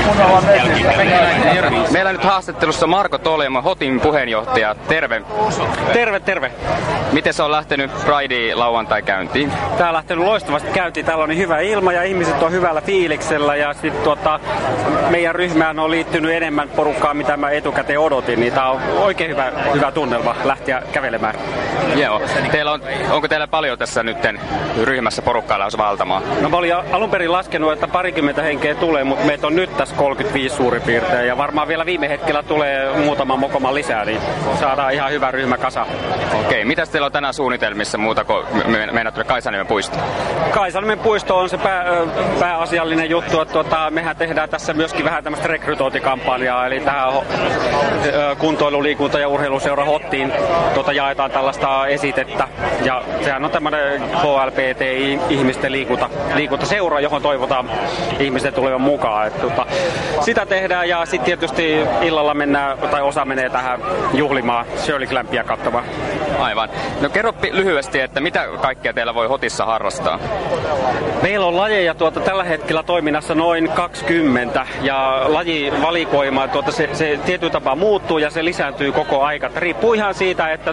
Meillä nyt haastattelussa Marko Tolemo, HOTin puheenjohtaja. Terve. Terve. Miten se on lähtenyt Pride lauantai käyntiin? Tää on lähtenyt loistavasti käyntiin. Täällä on niin hyvä ilma ja ihmiset on hyvällä fiiliksellä. Ja sit meidän ryhmään on liittynyt enemmän porukkaa, mitä mä etukäteen odotin. Niin tää on oikein hyvä tunnelma lähteä kävelemään. Joo. Onko teillä paljon tässä nytten ryhmässä porukkaa lähes valtamaan? No mä olin alun perin laskenut, että 20 henkeä tulee, mutta meitä on nyt tässä 35 suurin piirtein. Ja varmaan vielä viime hetkellä tulee muutama mokoma lisää, niin saadaan ihan hyvä ryhmä kasa. Okei, mitäs teillä on tänään suunnitelmissa muuta kuin meinaat Kaisaniemen puisto? Kaisaniemen puisto on se pääasiallinen juttu, että mehän tehdään tässä myöskin vähän tämmöistä rekrytointikampanjaa, eli tähän kuntoilu-, liikunta- ja urheiluseura HOTtiin jaetaan tällaista esitettä, ja sehän on tämmöinen HLBTI-ihmisten liikuntaseura, johon toivotaan ihmisten tulevan mukaan. Sitä tehdään, ja sitten tietysti illalla mennään, tai osa menee tähän juhlimaan Shirley Clampia katsomaan. Aivan. No kerro lyhyesti, että mitä kaikkea teillä voi HOTissa harrastaa? Meillä on lajeja tällä hetkellä toiminnassa noin 20, ja lajivalikoima se tietyllä tapaa muuttuu ja se lisääntyy koko aika. Riippuu ihan siitä, että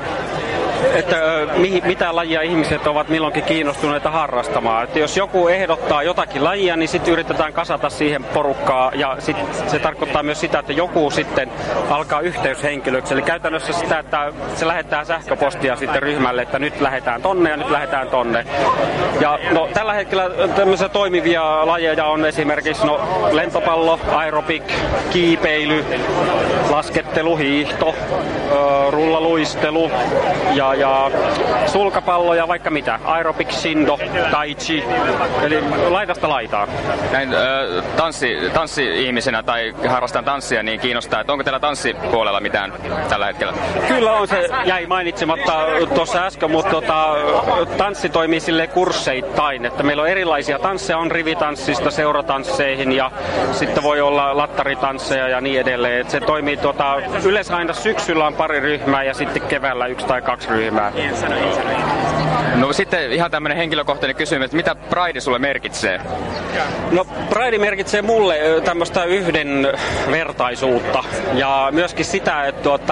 mitä lajia ihmiset ovat milloinkin kiinnostuneita harrastamaan. Että jos joku ehdottaa jotakin lajia, niin sitten yritetään kasata siihen porukkaa, ja se tarkoittaa myös sitä, että joku sitten alkaa yhteyshenkilöksi. Eli käytännössä sitä, että se lähettää sähköpostia sitten ryhmälle, että nyt lähdetään tonne ja nyt lähdetään tonne. Ja tällä hetkellä tämmöisiä toimivia lajeja on esimerkiksi lentopallo, aerobik, kiipeily, laskettelu, hiihto, rullaluistelu ja sulkapallo ja vaikka mitä. Aerobik, shindo, tai chi, eli laidasta laitaan. Näin tanssi-ihmisenä tai harrastan tanssia, niin kiinnostaa, että onko teillä tanssipuolella mitään tällä hetkellä? Kyllä on, se jäi mainitsematta tuossa äsken, mutta tanssi toimii silleen kursseittain, että meillä on erilaisia tansseja, on rivitanssista seuratansseihin ja sitten voi olla lattaritansseja ja niin edelleen. Et se toimii yleensä aina syksyllä on pari ryhmää ja sitten keväällä 1 tai 2 ryhmää. No sitten ihan tämmöinen henkilökohtainen kysymys, että mitä Pride sulle merkitsee? No Pride merkitsee mulle tämmöistä yhdenvertaisuutta ja myöskin sitä,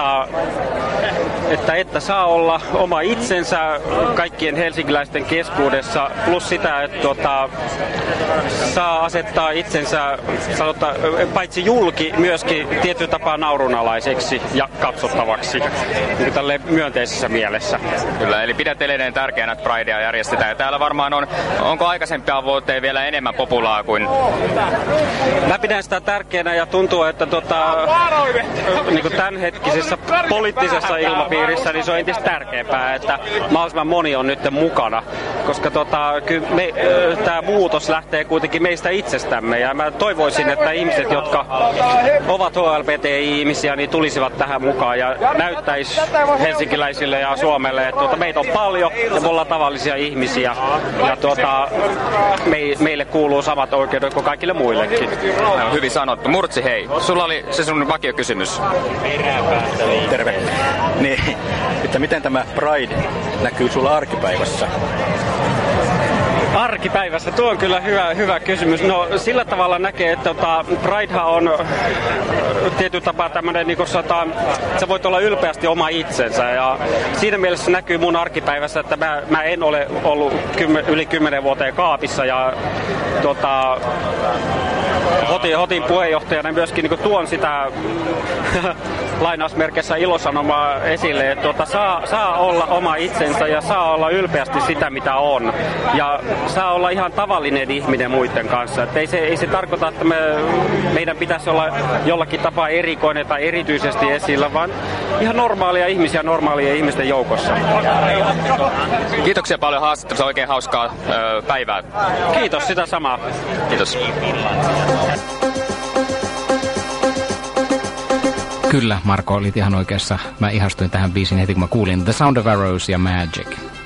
että saa olla oma itsensä kaikkien helsinkiläisten keskuudessa, plus sitä, että saa asettaa itsensä paitsi julki myöskin tietyllä tapaa naurunalaiseksi ja katsottavaksi niin tälle myönteisessä mielessä. Kyllä, eli pidät edelleen tärkeänä, että Pridea järjestetään. Ja täällä varmaan onko aikaisempia vuoteen vielä enemmän populaa kuin... Mä pidän sitä tärkeänä ja tuntuu, että niin tämänhetkisessä poliittisessa ilmapiirissä niin se on entistä tärkeämpää, että mahdollisimman moni on nyt mukana, koska tämä muutos lähtee kuitenkin meistä itsestämme ja mä toivoisin, että ihmiset, jotka ovat HLBTI-ihmisiä, niin tulisivat tähän mukaan ja näyttäisi helsinkiläisille ja Suomelle, että meitä on paljon ja me ollaan tavallisia ihmisiä ja meille kuuluu samat oikeudet kuin kaikille muillekin. Hyvin sanottu. Murtsi, hei. Sulla oli se sun vakiokysymys. Terve. Niin, että miten tämä Pride näkyy sulla arkipäivässä? Arkipäivässä, tuo on kyllä hyvä kysymys. No sillä tavalla näkee, että Pridehan on tietyllä tapaa tämmöinen, niin sä voit olla ylpeästi oma itsensä ja siinä mielessä näkyy mun arkipäivässä, että mä en ole ollut yli 10 vuoteen kaapissa ja HOTin puheenjohtajana myöskin niin tuon sitä lainausmerkeissä ilosanomaa esille, että saa olla oma itsensä ja saa olla ylpeästi sitä, mitä on. Ja saa olla ihan tavallinen ihminen muiden kanssa. Että ei se tarkoita, että meidän pitäisi olla jollakin tapaa erikoinen tai erityisesti esillä, vaan ihan normaalia ihmisiä normaalien ihmisten joukossa. Kiitoksia paljon haastattelusta. Oikein hauskaa päivää. Kiitos, sitä samaa. Kiitos. Kyllä, Marko, olit ihan oikeassa. Mä ihastuin tähän biisiin heti, kun mä kuulin The Sound of Arrows ja Magic.